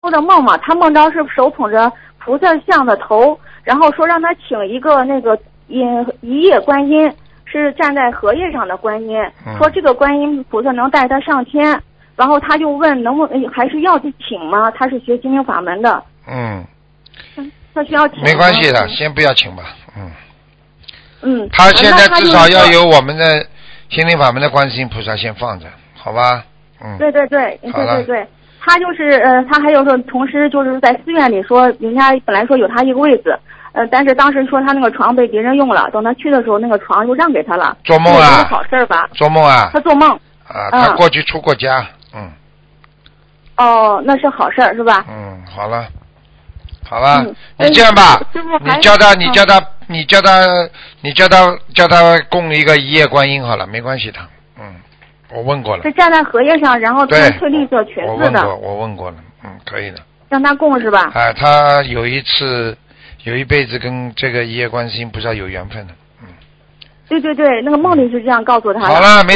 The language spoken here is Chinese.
做的梦嘛，他梦到是手捧着菩萨像的头，然后说让他请一个那个一叶观音，是站在荷叶上的观音，说这个观音菩萨能带他上天，然后他就问能不能还是要去请吗？他是学心灵法门的。他需要请吗？ 没关系的，先不要请吧。他现在至少要有我们的心灵法门的观世音菩萨先放着，好吧？ 对，他就是他还有说，同时就是在寺院里说，人家本来说有他一个位子，但是当时说他那个床被别人用了，等他去的时候，那个床就让给他了。 做梦啊？ 是好事吧？ 做梦啊？ 他做梦。 他过去出过家。 哦，那是好事是吧？ 好了。好吧，你这样吧，你叫他供一个一叶观音好了，没关系的。我问过了。 是站在荷叶上，然后穿翠绿色裙子的。 我问过了，可以的。 让他供是吧？ 他有一辈子跟这个一叶观世音菩萨有缘分的。 对，那个梦里是这样告诉他的。 好了，没